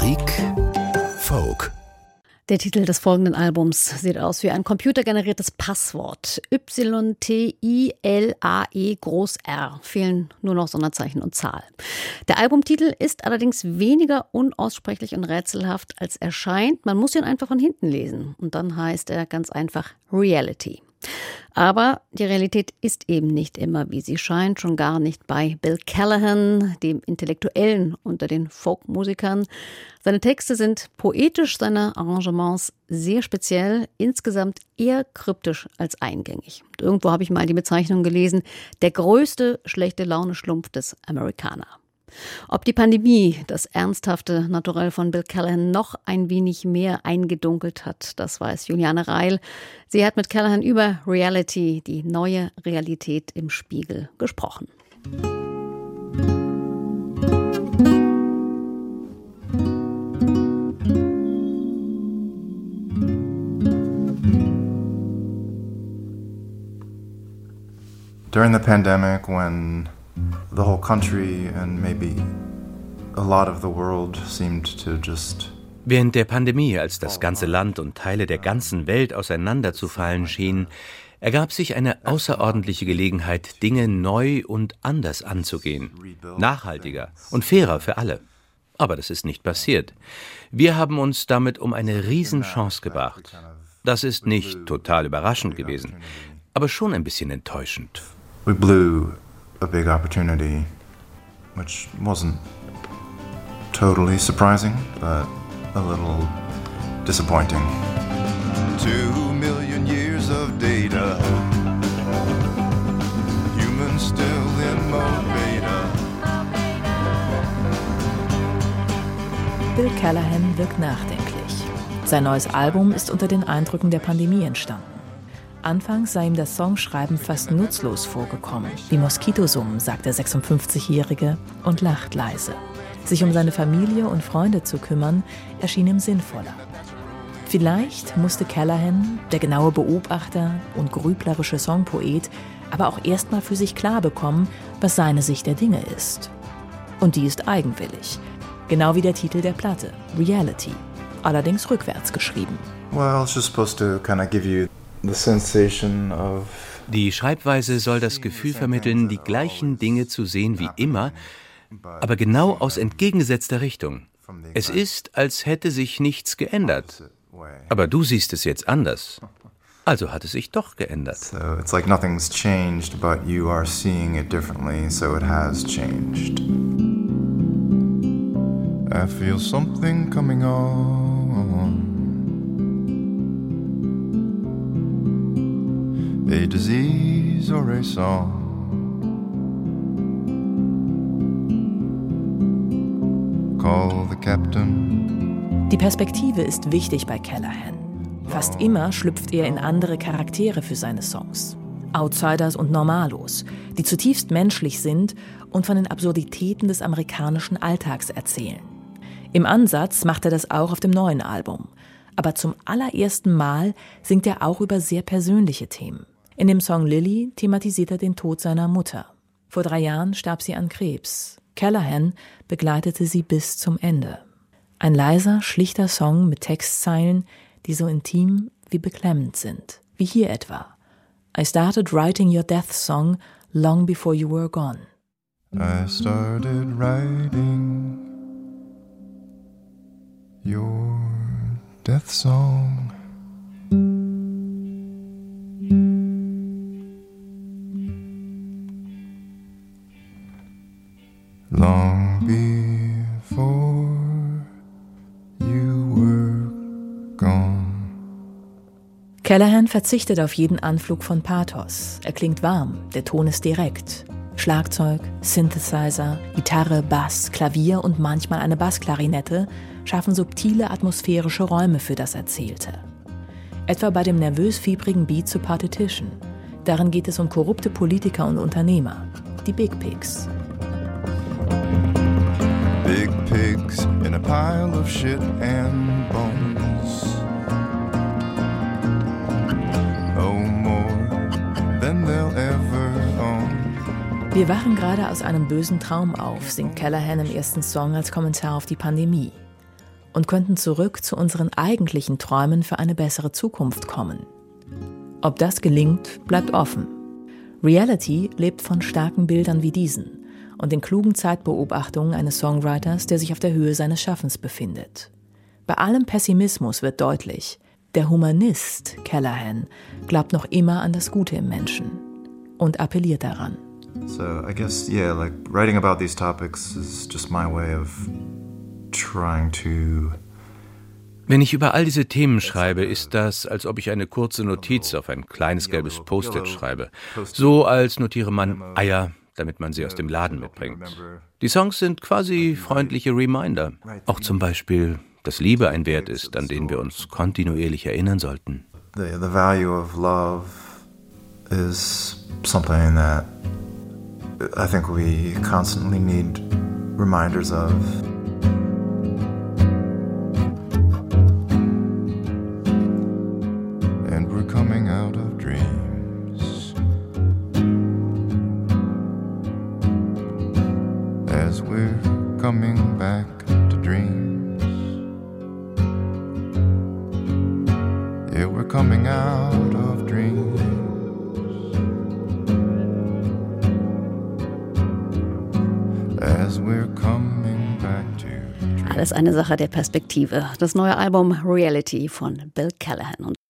Musik Folk. Der Titel des folgenden Albums sieht aus wie ein computergeneriertes Passwort. YTILAE groß R. Fehlen nur noch Sonderzeichen und Zahl. Der Albumtitel ist allerdings weniger unaussprechlich und rätselhaft als er scheint. Man muss ihn einfach von hinten lesen. Und dann heißt er ganz einfach Reality. Aber die Realität ist eben nicht immer, wie sie scheint, schon gar nicht bei Bill Callahan, dem Intellektuellen unter den Folkmusikern. Seine Texte sind poetisch, seine Arrangements sehr speziell, insgesamt eher kryptisch als eingängig. Und irgendwo habe ich mal die Bezeichnung gelesen, der größte schlechte Laune-Schlumpf des Amerikaner. Ob die Pandemie das ernsthafte Naturell von Bill Callahan noch ein wenig mehr eingedunkelt hat, das weiß Juliane Reil. Sie hat mit Callahan über Reality, die neue Realität im Spiegel, gesprochen. During the pandemic, when the whole country and maybe a lot of the world seemed to just Während der Pandemie, als das ganze Land und Teile der ganzen Welt auseinanderzufallen schienen, ergab sich eine außerordentliche Gelegenheit, Dinge neu und anders anzugehen. Nachhaltiger und fairer für alle. Aber das ist nicht passiert. Wir haben uns damit um eine Riesenchance gebracht. Das ist nicht total überraschend gewesen, aber schon ein bisschen enttäuschend. We blew a big opportunity, which wasn't totally surprising, but a little disappointing. 2 million years of data, humans still in mode beta. Bill Callahan wirkt nachdenklich. Sein neues Album ist unter den Eindrücken der Pandemie entstanden. Anfangs sei ihm das Songschreiben fast nutzlos vorgekommen, wie Moskitosummen, sagt der 56-Jährige und lacht leise. Sich um seine Familie und Freunde zu kümmern, erschien ihm sinnvoller. Vielleicht musste Callahan, der genaue Beobachter und grüblerische Songpoet, aber auch erstmal für sich klar bekommen, was seine Sicht der Dinge ist. Und die ist eigenwillig. Genau wie der Titel der Platte, Reality, allerdings rückwärts geschrieben. Well, it's just supposed to kind of give you the sensation of Die Schreibweise soll das Gefühl vermitteln, die gleichen Dinge zu sehen wie immer, aber genau aus entgegengesetzter Richtung. Es ist, als hätte sich nichts geändert. Aber du siehst es jetzt anders. Also hat es sich doch geändert. So it's like nothing's changed, but you are seeing it differently, so it has changed. I feel something coming on. A disease or a song. Call the captain. Die Perspektive ist wichtig bei Callahan. Fast immer schlüpft er in andere Charaktere für seine Songs. Outsiders und Normalos, die zutiefst menschlich sind und von den Absurditäten des amerikanischen Alltags erzählen. Im Ansatz macht er das auch auf dem neuen Album. Aber zum allerersten Mal singt er auch über sehr persönliche Themen. In dem Song Lily thematisiert er den Tod seiner Mutter. Vor 3 Jahren starb sie an Krebs. Callahan begleitete sie bis zum Ende. Ein leiser, schlichter Song mit Textzeilen, die so intim wie beklemmend sind. Wie hier etwa. I started writing your death song long before you were gone. I started writing your death song. Long before you were gone. Callahan verzichtet auf jeden Anflug von Pathos. Er klingt warm, der Ton ist direkt. Schlagzeug, Synthesizer, Gitarre, Bass, Klavier und manchmal eine Bassklarinette schaffen subtile atmosphärische Räume für das Erzählte. Etwa bei dem nervös-fiebrigen Beat zu Partition. Darin geht es um korrupte Politiker und Unternehmer, die Big Pigs. Big pigs in a pile of shit and bones. Oh, more than they'll ever own. Wir wachen gerade aus einem bösen Traum auf, singt Callahan im ersten Song als Kommentar auf die Pandemie. und könnten zurück zu unseren eigentlichen Träumen für eine bessere Zukunft kommen. Ob das gelingt, bleibt offen. Reality lebt von starken Bildern wie diesen und den klugen Zeitbeobachtungen eines Songwriters, der sich auf der Höhe seines Schaffens befindet. Bei allem Pessimismus wird deutlich, der Humanist Callaghan glaubt noch immer an das Gute im Menschen und appelliert daran. So I guess, like writing about these topics is just my way of trying to... Wenn ich über all diese Themen schreibe, ist das, als ob ich eine kurze Notiz auf ein kleines gelbes Post-it schreibe. So als notiere man Eier, damit man sie aus dem Laden mitbringt. Die Songs sind quasi freundliche Reminder. Auch zum Beispiel, dass Liebe ein Wert ist, an den wir uns kontinuierlich erinnern sollten. The value of love is something that I think we constantly need reminders of. And we're coming out of dreams as we're coming back to dreams. Yeah, we're coming out of dreams as we're coming back to dreams. Alles eine Sache der Perspektive. Das neue Album Reality von Bill Callaghan.